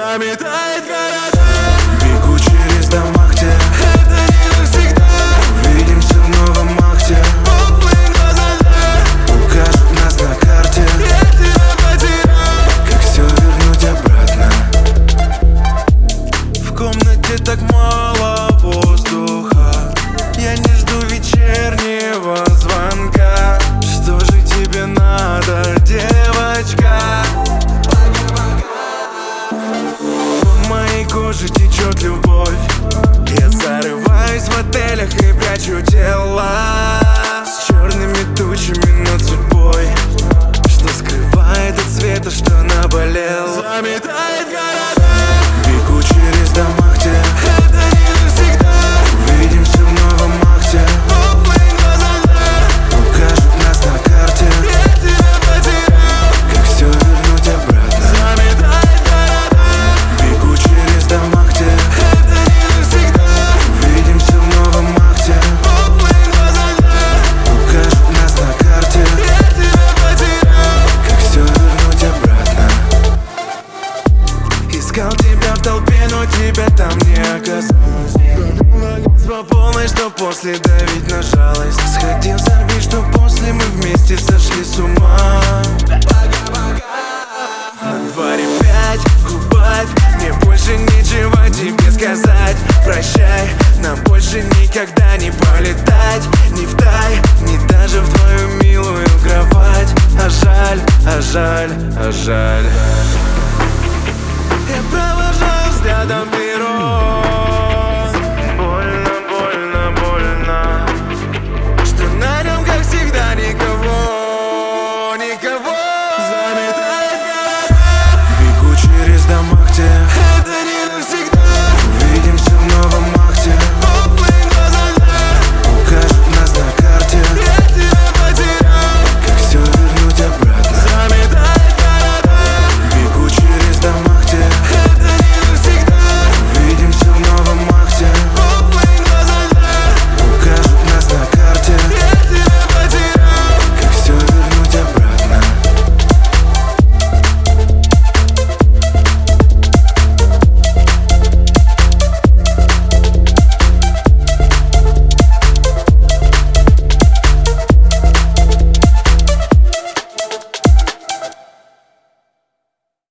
заметает города. Бегу через дома, где Это не навсегда. увидимся в новом акте. Полные глаза, Укажут нас на карте. я тебя потерял. Как все вернуть обратно? В комнате так мало воздуха. Я не жду вечернего звонка. Что же тебе надо, девочка? По моей коже течет любовь. Я зарываюсь в отелях и прячу тела с черными тучами над судьбой, что скрывает от света, что наболел. Заметает города. Бегу через дома, где Это не навсегда. увидимся в новом акте. Полные глаза, Укажут нас на карте. я тебя потерял. Как все вернуть обратно? Заметает города. Бегу через дома, где Это не навсегда. увидимся в новом акте. Полные глаза, Укажут нас на карте. я тебя потерял. Как все вернуть обратно? Искал тебя в толпе, но тебя там не оказалось. По полной, что после давить на жалость. Сходил с орбит, что после мы вместе сошли с ума. На дворе 5, убавь. Мне больше нечего тебе сказать. Прощай, нам больше никогда не полетать. Ни в тай, ни даже в твою милую кровать. А жаль, а жаль, а жаль. Я провожаю взглядом